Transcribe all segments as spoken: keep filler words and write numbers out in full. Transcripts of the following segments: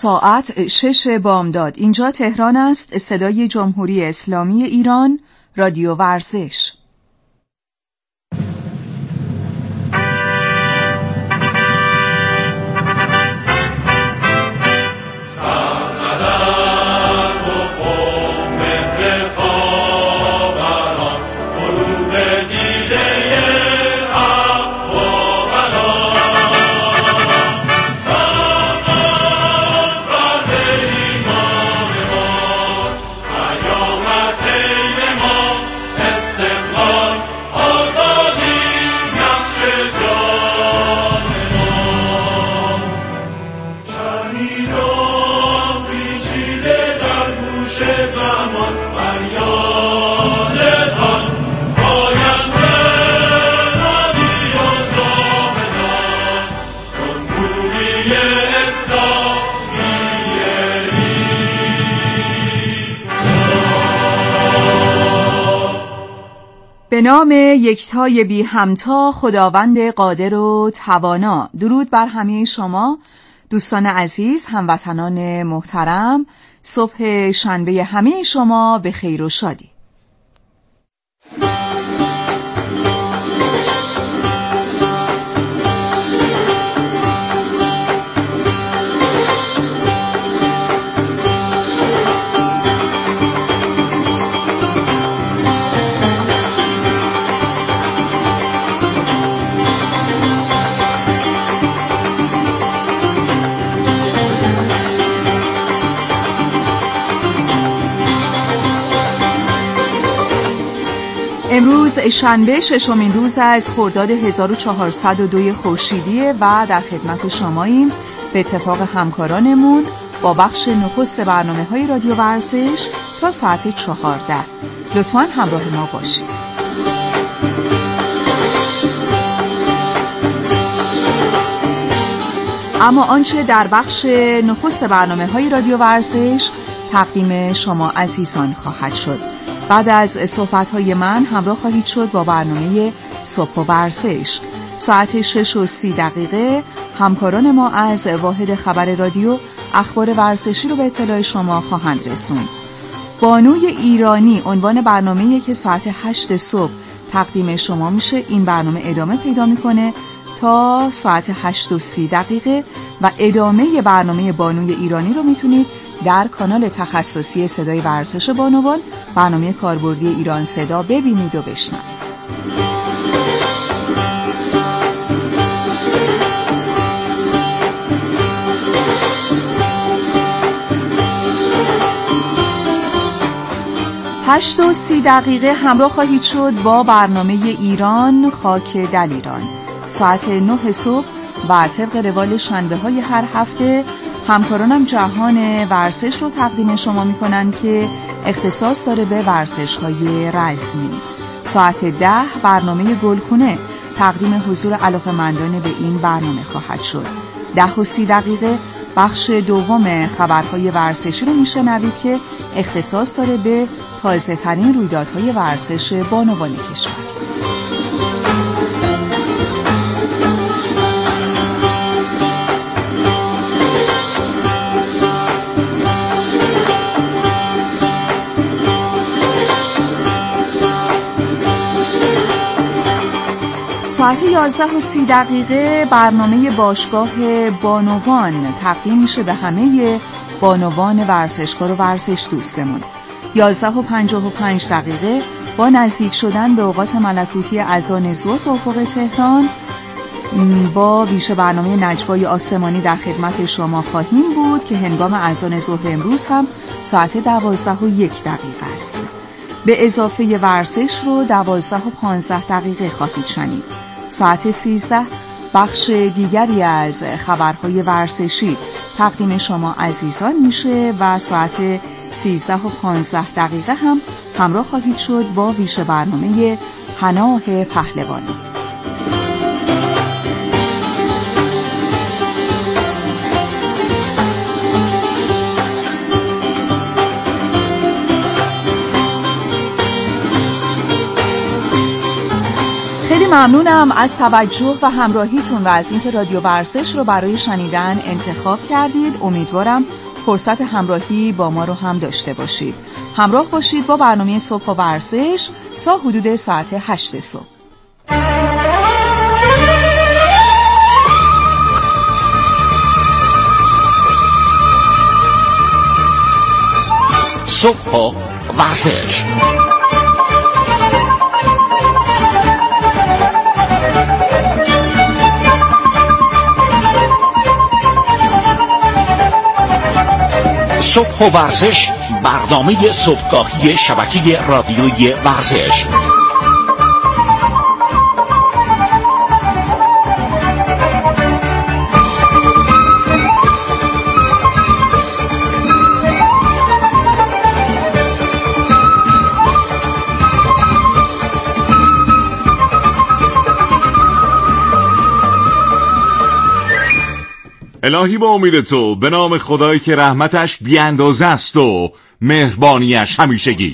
ساعت شش بامداد. اینجا تهران است. صدای جمهوری اسلامی ایران، رادیو ورزش. به نام یکتای بی همتا، خداوند قادر و توانا. درود بر همه شما دوستان عزیز، هموطنان محترم. صبح شنبه همه شما به خیر و شادی. امروز شنبه ششمین روز از خرداد هزار و چهارصد و دو خورشیدی و در خدمت شماییم به اتفاق همکارانمون با بخش نخست برنامه های رادیو ورزش تا ساعت چهارده. لطفاً همراه ما باشید. اما آنچه در بخش نخست برنامه های رادیو ورزش تقدیم شما عزیزان خواهد شد. بعد از صحبت‌های من همراه خواهید شد با برنامه صبح و ورزش. ساعت شش و سی دقیقه همکاران ما از واحد خبر رادیو اخبار ورزشی رو به اطلاع شما خواهند رسوند. بانوی ایرانی عنوان برنامه‌ای که ساعت هشت صبح تقدیم شما میشه. این برنامه ادامه پیدا میکنه تا ساعت هشت و سی دقیقه و ادامه برنامه بانوی ایرانی رو میتونید در کانال تخصصی صدای ورزش بانوان، برنامه کاربردی ایران صدا ببینید و بشنوید. هشت و سی دقیقه همراه خواهید شد با برنامه ایران خاک دلیران. ساعت نه صبح و طبق روال شنبه های هر هفته همکارانم جهان ورزش رو تقدیم شما میکنن که اختصاص داره به ورزش های رزمی. ساعت ده برنامه گلخونه تقدیم حضور علاقه‌مندان به این برنامه خواهد شد. ده و سی دقیقه بخش دوم خبرهای ورزشی رو میشنوید که اختصاص داره به تازه ترین رویدادهای ورزش بانوان کشور. ساعت یازده و سی دقیقه برنامه باشگاه بانوان تقدیم میشه به همه بانوان ورزشکار و ورزش دوستمون. یازده و پنجاه و پنج دقیقه با نزدیک شدن به اوقات ملکوتی اذان ظهر به افق تهران با ویژه برنامه نجوای آسمانی در خدمت شما خواهیم بود که هنگام اذان ظهر امروز هم ساعت دوازده و یک دقیقه است. به اضافه ورزش رو دوازده و پانزده دقیقه خواهید شنید. ساعت سیزده بخش دیگری از خبرهای ورزشی تقدیم شما عزیزان میشه و ساعت سیزده و پانزده دقیقه هم همراه خواهید شد با ویژه برنامه پناه پهلوانان. ممنونم از توجه و همراهیتون و از اینکه رادیو ورزش رو برای شنیدن انتخاب کردید. امیدوارم فرصت همراهی با ما رو هم داشته باشید. همراه باشید با برنامه صبح و ورزش تا حدود ساعت هشت صبح. صبح و ورزش. صبح و ورزش، برنامه صبحگاهی شبکه رادیویی ورزش. الهی با امید تو، به نام خدایی که رحمتش بی اندازه است و مهربانیش همیشگی.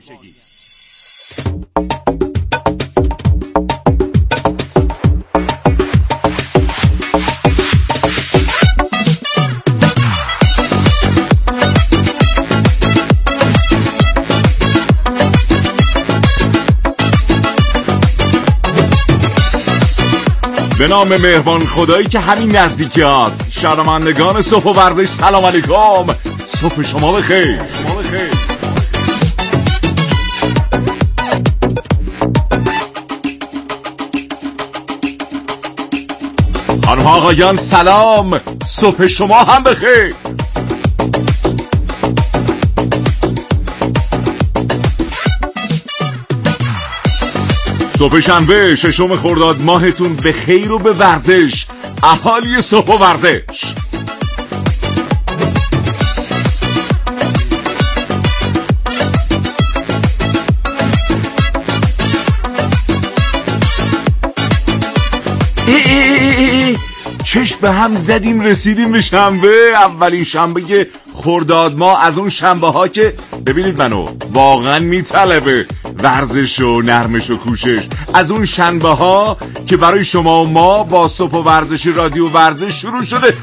به نام مهربان خدایی که همین نزدیکی هست. شنوندگان صبح و ورزش سلام علیکم، صبح شما بخیر. شما بخیر. خانم آقایان سلام، صبح شما هم بخیر. صبح شنبه ششم خرداد ماهتون به خیر و به ورزش، اهالی صبح و ورزش. ای ای ای ای. چشم به هم زدیم رسیدیم به شنبه، اولین شنبه خرداد ماه، از اون شنبه ها که ببینید منو واقعا میطلبه ورزش و نرمش و کوشش، از اون شنبه ها که برای شما و ما با صبح و ورزش رادیو ورزش شروع شده.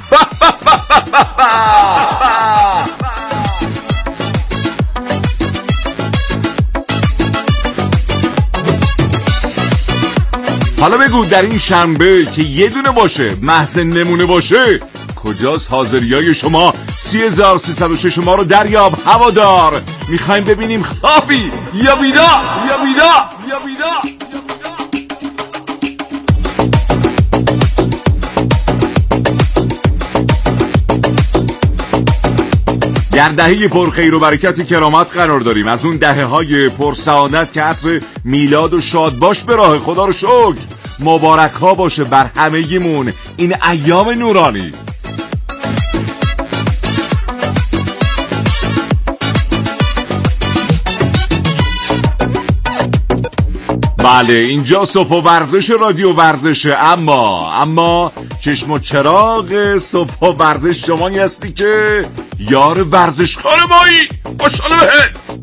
حالا بگو در این شنبه که یه دونه باشه، محض نمونه باشه، کجاست حاضریای شما؟ سی هزار سیصد و شش ما رو دریاب هوادار. میخوایم ببینیم خوابی یا بیدار یا بیدار یا بیدار. در دهه پر خیر و برکت کرامت قرار داریم، از اون دهه های پر سعادت که عطر میلاد و شادباش به راه. خدا رو شکر، مبارک ها باشه بر همگیمون این ایام نورانی. بله اینجا صبح و ورزش رادیو ورزشه، اما اما چشم و چراغ صبح و ورزش شمایی هستی که یار ورزشکار مایی. ماشاءالله بهت.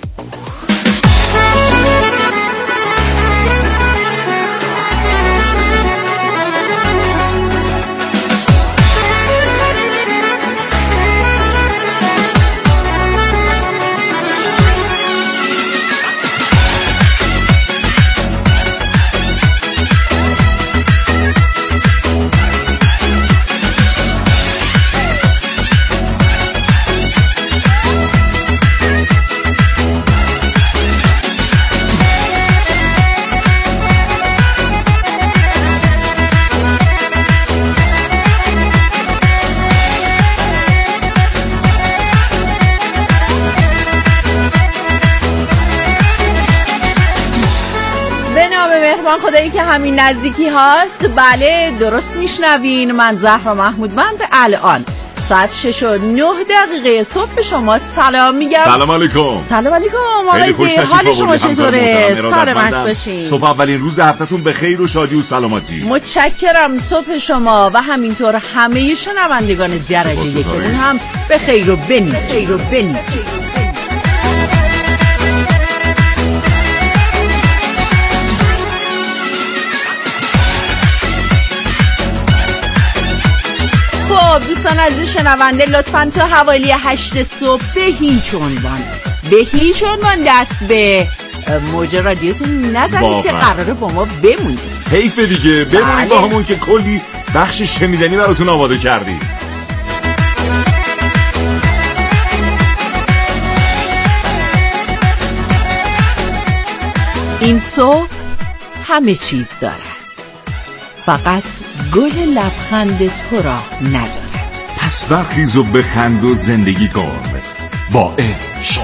خدایی که همین نزدیکی هاست. بله درست میشنوین، من زهرا محمودوند الان ساعت شش و نه دقیقه صبح شما سلام میگم. سلام علیکم. سلام علیکم آقای، حال شما چطوره؟ سلامت باشین. صبح اولین روز هفتهتون به خیر و شادی و سلامتی. متشکرم. صبح شما و همینطور همه شنوندگان درجه یکمون هم به خیر و بنی خیر و بنی. خب دوستان عزیز شنونده، لطفاً تا حوالی هشت صبح به هیچ عنوان به هیچ عنوان دست به موج رادیوتون نزنید که قراره با ما بمونید. حیف دیگه، بمونید با همون که کلی بخش شنیدنی براتون آماده کردیم. این صبح همه چیز دارد، فقط گل لبخند تو را ندارد. پس برخیز و بخند و زندگی کن با عشق.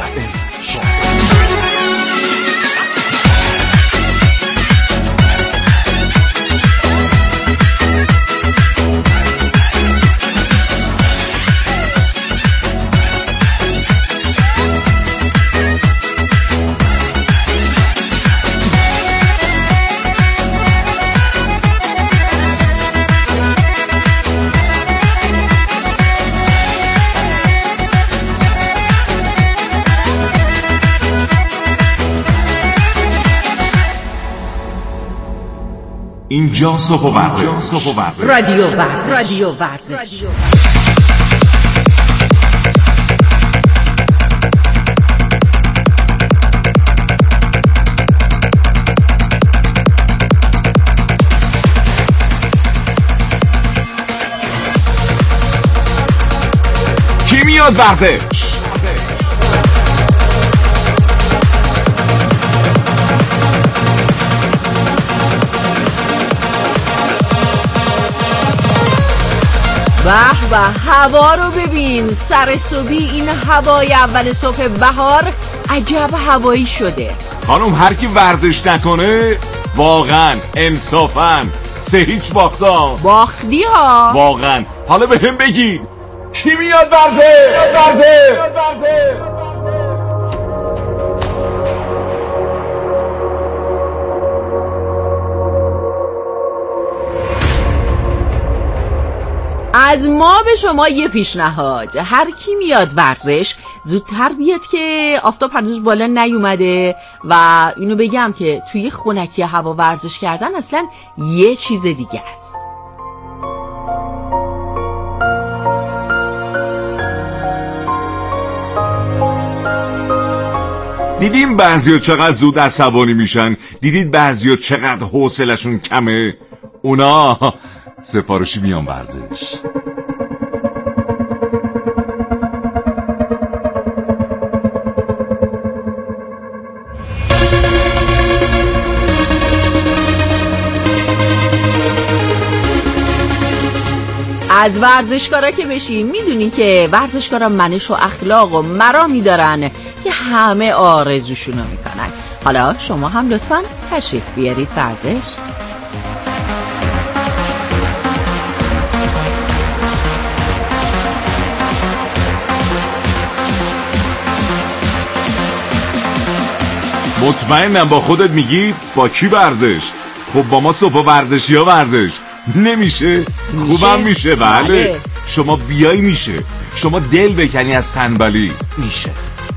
اینجا صبح و ورزش، رادیو ورزش، رادیو ورزش. کی میاد ورزش؟ به به، هوا رو ببین، سر صبحی این هوای اول صبح بهار عجب هوایی شده. خانم هر کی ورزش نکنه واقعا انصافا سه هیچ باختا باختی ها واقعا. حالا به هم بگید کی میاد ورزش؟ ورزش از ما به شما یه پیشنهاد، هر کی میاد ورزش زودتر بیاد که آفتاب هنوز بالا نیومده. و اینو بگم که توی خنکی هوا ورزش کردن اصلا یه چیز دیگه است. دیدیم بعضیا چقدر زود عصبانی میشن؟ دیدید بعضیا چقدر حوصله‌شون کمه؟ اونا سفارشی میان ورزش. از ورزشکارا که بشی میدونی که ورزشکارا منش و اخلاق و مرامی دارن که همه آرزوشونو میکنن. حالا شما هم لطفاً تشریف بیارید ورزش. مطمئنم با خودت میگی با کی ورزش؟ خب با ما صبح ورزشی ها ورزش نمیشه؟ خوبم میشه. بله. بله شما بیای میشه، شما دل بکنی از تنبلی میشه.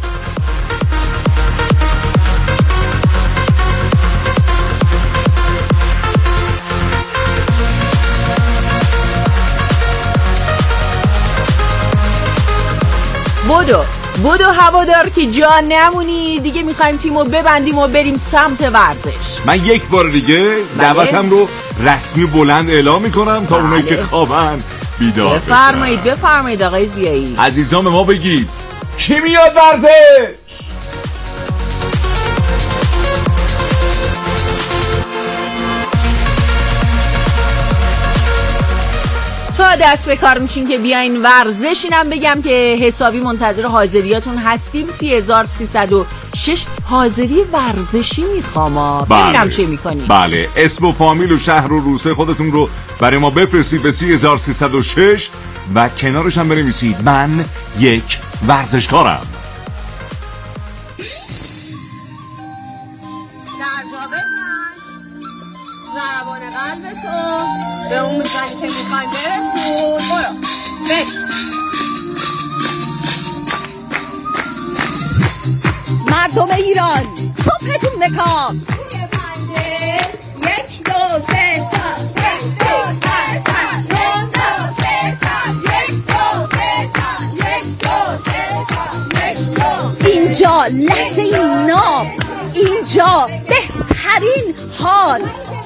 بودو بودو هوادار که جا نمونی دیگه، میخوایم تیمو ببندیم و بریم سمت ورزش. من یک بار دیگه دعوتم رو رسمی بلند اعلام میکنم تا بله. اونایی که خوابن بیدار بشن. بفرمایید بفرمایید آقای زیایی. عزیزان ما بگید کی میاد ورزش؟ تا دست به کار میشین که بیاین ورزش. اینم بگم که حسابی منتظر حاضریاتون هستیم. سی هزار سیصد و شش حاضری ورزشی میخوام. ببینم چه میکنی. بله اسم و فامیل و شهر و روسه خودتون رو برای ما بفرستید به سی هزار سیصد و شش و کنارش هم بنویسید من یک ورزشکارم. ضربان قلبتو به اون میزنی که میخوای برسون. برو بش مردم ایران صبحتون بکام. یک دو سه چهار یک دو سه چهار یک دو سه چهار یک اینجا لحظه این ناب، اینجا بهترین حال.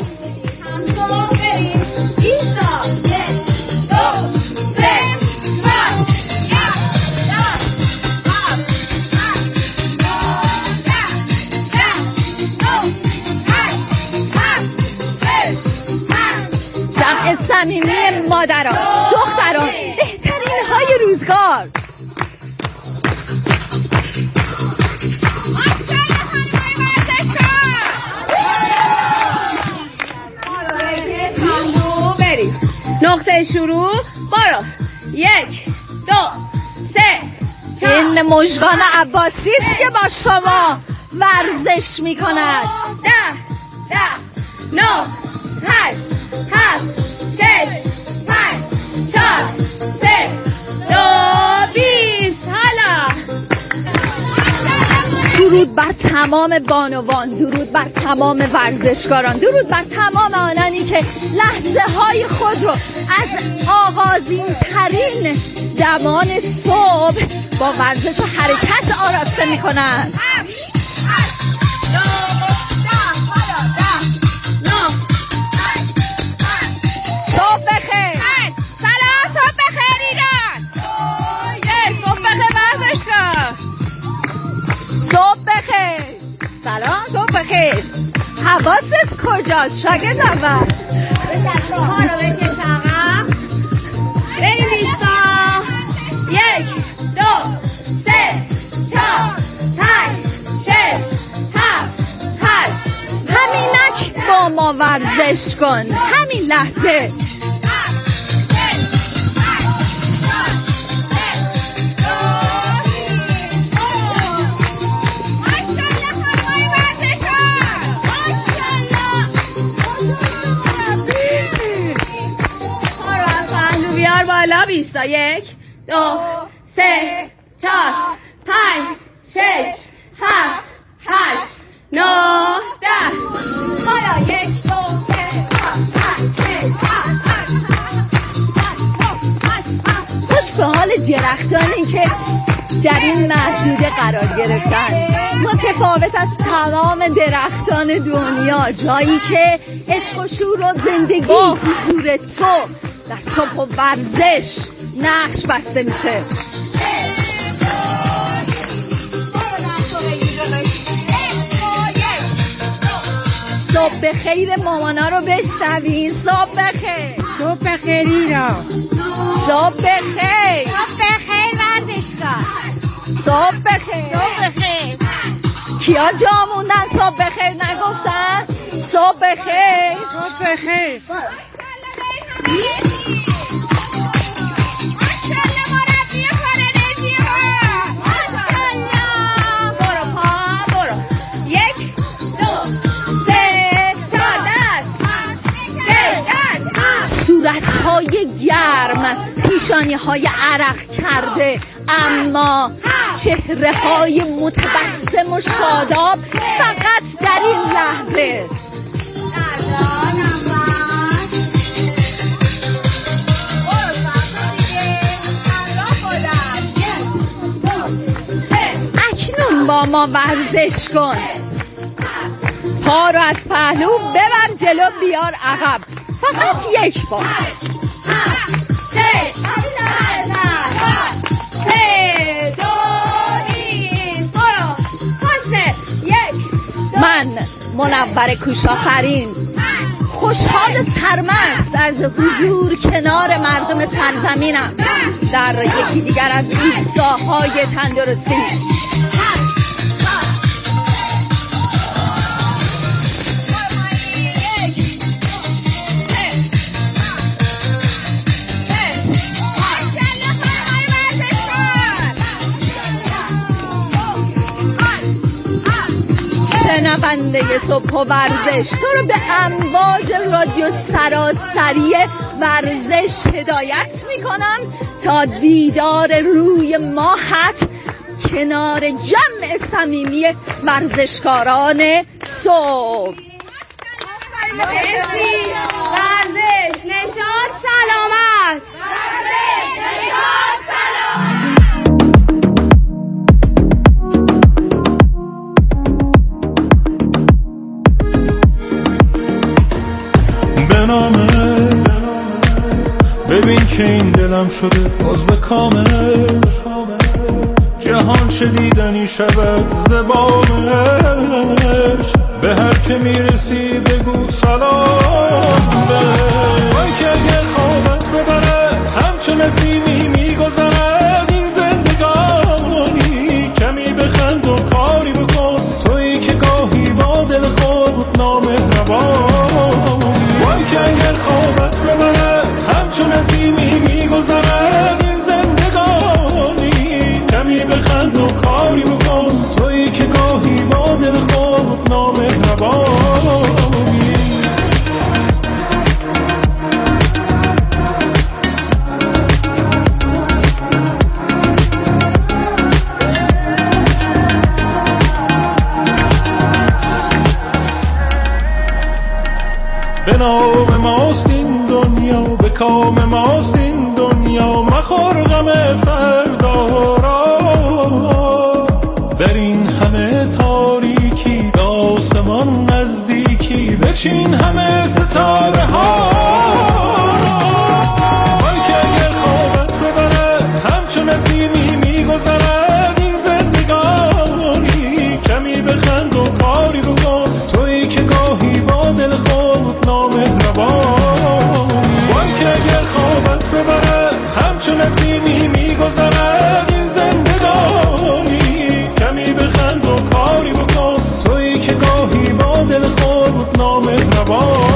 جمع صمیمی مادران، دختران، بهترین های روزگار. نقطه شروع برو. یک دو سه چهار. این مژگان عباسی است که با شما ورزش می کند. ده ده نه هشت هفت شش پنج چهار سه دو بیست. حالا درود بر تمام بانوان، درود بر تمام ورزشکاران، درود بر تمام آنانی که لحظه های خود رو از آغازین ترین دمان صبح با ورزش و حرکت آراسته می کنند. صبح بخیر. سلام، صبح بخیر ایران. صبح بخیر ورزشکار. صبح بخیر. سلام، صبح بخیر. حواست کجاست شاگرد اول؟ حالا بکش عقب. بریم ایستا. یک دو سه چهار پنج شش هفت هشت. همینک با ما ورزش کن، همین لحظه. بالا بیستا. یک دو سه چهار پنج شش هفت هشت نه ده. بالا. یک دو سه چهار پنج شش هفت. خوش به حال درختانی که در این محدوده قرار گرفتن، متفاوت از تمام درختان دنیا، جایی که عشق و شور و زندگی با حضور تو در صبح و ورزش نقش بسته میشه. صبح بخیر مامانا رو بشنوین. صبح بخیر. صبح بخیر ایران. صبح بخیر. صبح بخیر ورزشکار. صبح بخیر. صبح بخیر. کیا جا موندن صبح بخیر نگفتن؟ صبح بخیر. صبح بخیر. صورت‌های گرم، پیشانی‌های عرق کرده، اما چهره‌های متبسم و شاداب فقط در این لحظه. اکنون با ما ورزش کن. پا رو از پهلو ببر جلو، بیار عقب. فقط یک بار. من منور کوشآفرین خوشحال سرمست از حضور کنار مردم سرزمینم در یکی دیگر از ایستگاه‌های تندرستی. شنونده صبح و ورزش، تو رو به امواج رادیو سراسری ورزش هدایت میکنم تا دیدار روی ماهت کنار جمع صمیمی ورزشکاران صبح. مرسی. ورزش نشاط سلامت. ورزش نشاط سلامت. دلم شده باز به کامل، جهان شدیدنی شود زبانش، به هر که میرسی بگو سلام بهش. وای که اگه خوابت ببره همچو نسیمی میگذرد این زندگانی، کمی بخند و کاری بکن تویی که گاهی با دل خود نامهربانی. وای که اگه خوابت ببره همچو نسیمی میگذرد این زندگانی، کمی بخند و کاری بکن تویی که گاهی با دل خود نامهربانی. به نام ماست این دنیا، به کام ماست این دنیا، مخور غم فردا را. در این همه تاریکی به آسمان نزدیکی، بچین همه ستاره ها. وای که اگر خوابت ببره همچو نسیمی میگذرد این زندگانی، کمی بخند و کاری بکن تویی که گاهی با دل خود نامهربانی. وای که اگر خوابت ببره همچو نسیمی میگذرد این زندگانی، کمی بخند و کاری بکن تویی که گاهی با دل خود نامهربانی.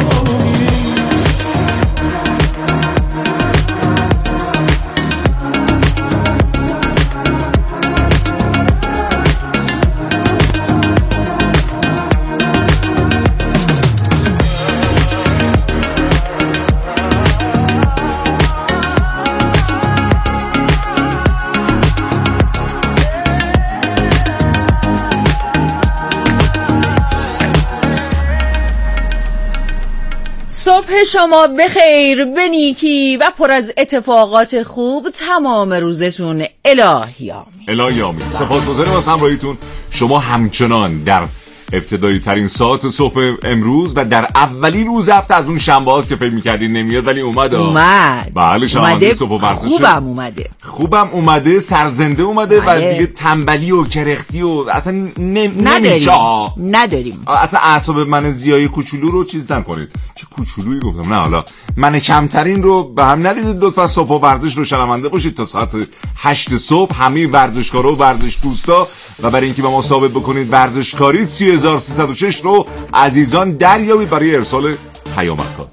صبح شما بخیر، به نیکی و پر از اتفاقات خوب تمام روزتون. الهی آمین. الهی آمین. سپاسگزاریم از همراهیتون. شما همچنان در ابتدایی ترین ساعت صبح امروز و در اولین روز هفته از اون شنبه هاست که فکر می‌کردین نمیاد ولی اومد. اومد. بله شنبه صبح و ورزش. خوبم اومده. خوبم اومده، سرزنده اومده بله. و دیگه تنبلی و کرختی و اصلا نم... نمیشه. نداریم. اصلا اعصاب من زیای کوچولو رو چیز نکنید. چه کوچولویی گفتم؟ نه حالا من کمترین رو به هم ندیدید. لطفا صبح و ورزش رو شنونده باشید تا ساعت هشت صبح. همه ورزشکارا و ورزش دوستا و برای اینکه به ما ثابت بکنید ورزشکاری سی هزار و سیصد و شش رو عزیزان دریابید برای ارسال پیامکات.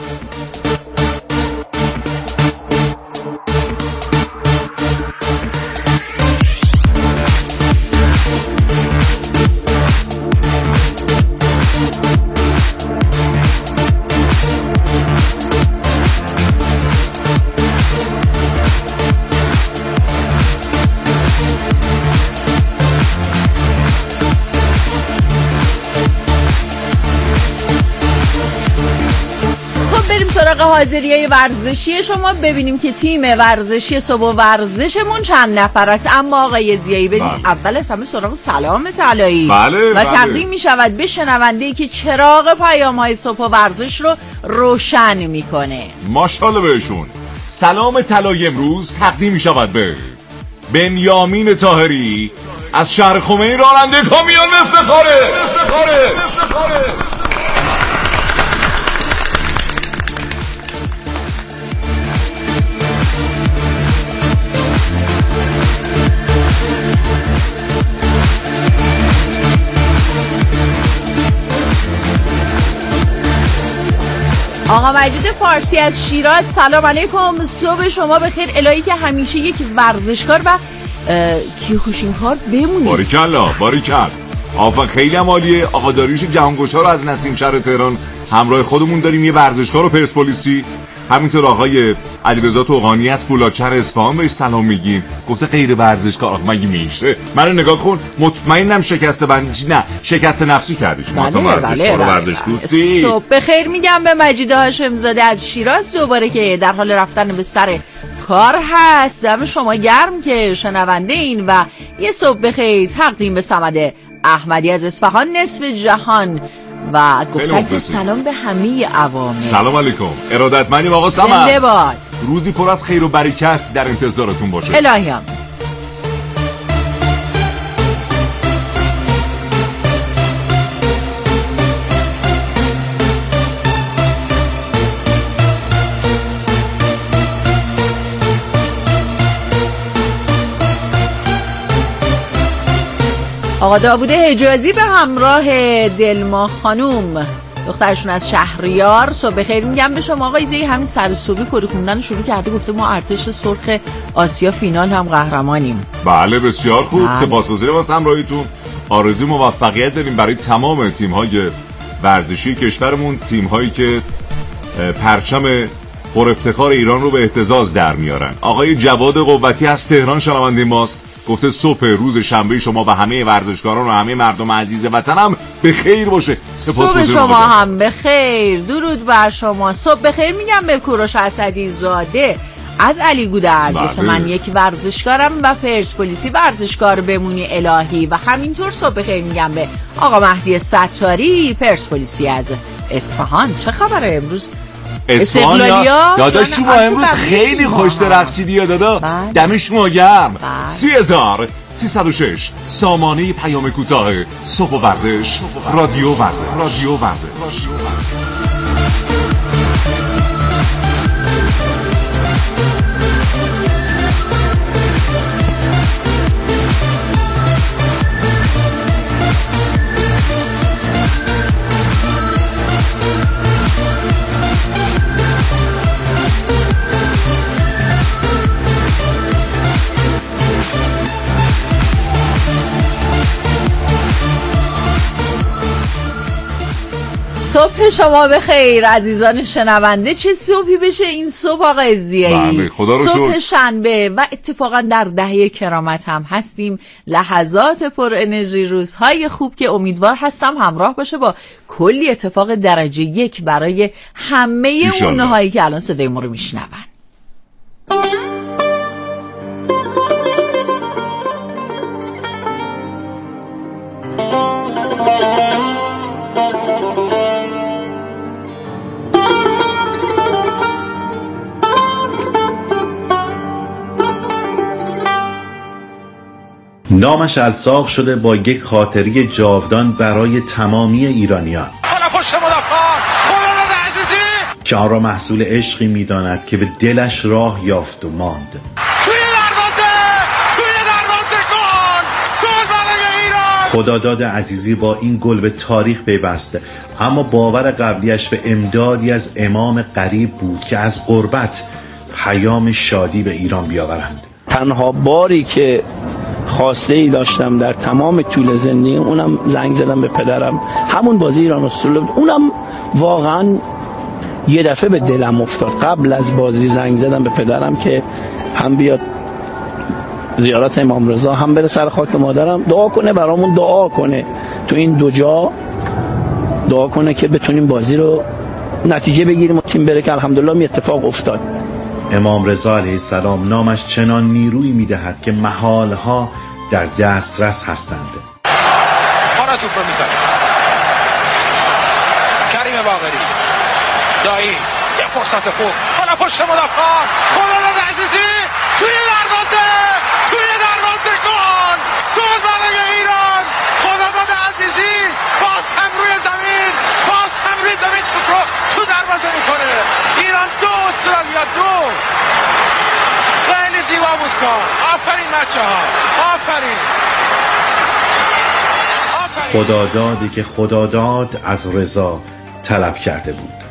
حاضریه ورزشی شما ببینیم که تیم ورزشی صبح ورزشمون چند نفر است. اما آقای زیایی بریم بله. اول از همه سراغ سلام طلایی بله، و بله. تقدیم می شود به شنونده‌ای که چراغ پیام های صبح ورزش رو روشن میکنه. ماشاءالله بهشون. سلام طلایی امروز تقدیم می شود به بنیامین طاهری از شهر خمینی، راننده کامیون. افتخاره افتخاره افتخاره. آقا مجید فارسی از شیراز، سلام علیکم، صبح شما بخیر. الهی که همیشه یک ورزشکار و کیخوشینکار بمونید. باریکلا باریکلا. آفا خیلی هم عالیه. آقا داریوش جهانگشا رو از نسیم شهر تهران همراه خودمون داریم، یه ورزشکار و پرسپولیسی. همینطور آقای علیرضا توقانی از فولادشهر اصفهان بهش سلام میگیم. گفته غیر ورزشکار. آخه مگه میشه؟ منو نگاه کن، مطمئنم شکسته بندی نه شکست نفسی کردی شما. بله بله بله. ورزش دوستی. صبح بخیر میگم به مجید هاشمزاده از شیراز دوباره که در حال رفتن به سر کار هست. دم شما گرم که شنونده این. و یه صبح بخیر تقدیم به صمد احمدی از اصفهان نصف جهان و گفتن که سلام به همه عوامل. سلام علیکم. ارادتمندیم آقا سمر. زنده باد. روزی پر از خیر و برکت در انتظارتون باشه. الهیام. آقا داوود حجازی به همراه دلما خانوم دخترشون از شهریار صبح بخیر میگم به شما. آقا ایزه‌ای همین سر صبحی کری خوندن شروع کرده، گفته ما ارتش سرخ آسیا فینال هم قهرمانیم. بله بسیار خوب، سپاسگزاریم واسه همراهیتون. آرزوی موفقیت داریم برای تمام تیم‌های ورزشی کشورمون، تیم‌هایی که پرچم پر افتخار ایران رو به اهتزاز در میارن. آقای جواد قوتی از تهران شنونده ماست، گفته صبح روز شنبه شما و همه ورزشکاران و همه مردم عزیز وطنم به خیر باشه. صبح شما هم به خیر. درود بر شما. صبح به خیر میگم به کوروش اسدی زاده از علی گودرز، که من یک ورزشکارم و پرسپولیسی ورزشکار بمونی الهی. و همینطور صبح به خیر میگم به آقا مهدی ستاری پرسپولیسی از اصفهان. چه خبره امروز؟ استقلالیا داداش شما امروز خیلی خوش درخشیدی یا دادا. دم شما گرم. سی هزار سیصد و شش سامانه پیام کوتاه صبح و ورزش رادیو ورزش رادیو ورزش. صبح شما بخیر عزیزان شنونده. چه صبحی بشه این صبح آقا زیایی. صبح شنبه و اتفاقا در دهه کرامت هم هستیم. لحظات پر انرژی، روزهای خوب که امیدوار هستم همراه باشه با کلی اتفاق درجه یک برای همه اونهایی که الان صدای ما رو میشنون. نامش الساق شده با یک خاطری جاودان برای تمامی ایرانیان که آن را محصول عشقی می‌داند که به دلش راه یافت و ماند. توی دروازه توی دروازه گل گل برای ایران. خداداد عزیزی با این گل به تاریخ پیوسته، اما باور قبلیش به امدادی از امام غریب بود که از غربت پیام شادی به ایران بیاورند. تنها باری که خواسته ای داشتم در تمام طول زندگی، اونم زنگ زدم به پدرم، همون بازی ایران استرالیا بود. اونم واقعا یه دفعه به دلم افتاد. قبل از بازی زنگ زدم به پدرم که هم بیاد زیارت امام رضا، هم بره سر خاک مادرم، دعا کنه برامون، دعا کنه تو این دو جا، دعا کنه که بتونیم بازی رو نتیجه بگیریم و تیم بره، که الحمدلله می اتفاق افتاد. امام رضا علیه السلام نامش چنان نیروی میدهد که محالها در دسترس هستند. آنا توپ رو میزنه کریم باقری، دایی یه فرصت خوب، حالا پشت مدافعان خداداد عزیزی توی دروازه توی دروازه گل گل برای ایران. خداداد عزیزی باز هم روی زمین باز هم روی زمین توپ رو تو دروازه میکنه. ایران دو استرالیا دو. خیلی زیبا بود کار. آفرین بچه ها، آفرین. خدادادی که خداداد از رضا طلب کرده بود.